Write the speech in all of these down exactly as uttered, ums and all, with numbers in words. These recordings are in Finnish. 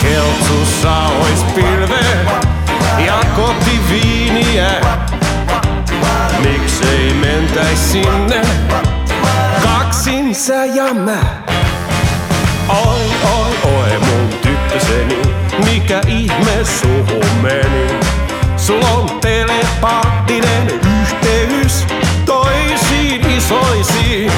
Keltsussa ois pilve ja kotiviiniä. Miksei mentäis sinne, kaksin sä ja mä. Oi, oi, oi mun tyttöseni, mikä ihme suhun meni? Sul on telepaattinen yhteys toisiin isoisiin.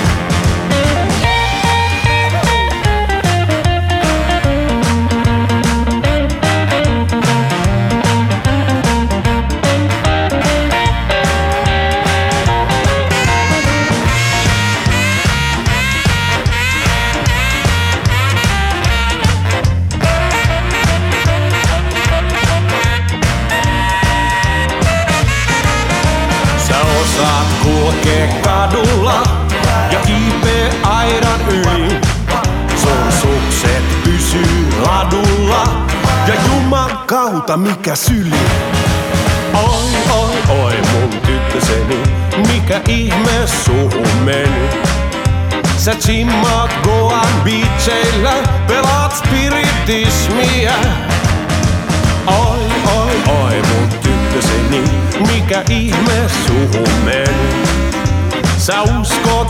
Saat kulkee kadulla ja kiipee aidan yli. Sun sukset pysyy ladulla ja juman kautta mikä syli. Oi, oi, oi mun tyttöseni, mikä ihme suhun meni? Sä chimmaat Goan beacheillä, pelaat spiritismiä. Oi, oi, oi mun tyttöseni, mikä ihme suhun meni? Sä uskot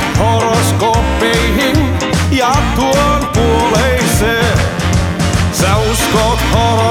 horoskooppeihin ja tuon puoleiseen. Sä uskot horoskooppeihin.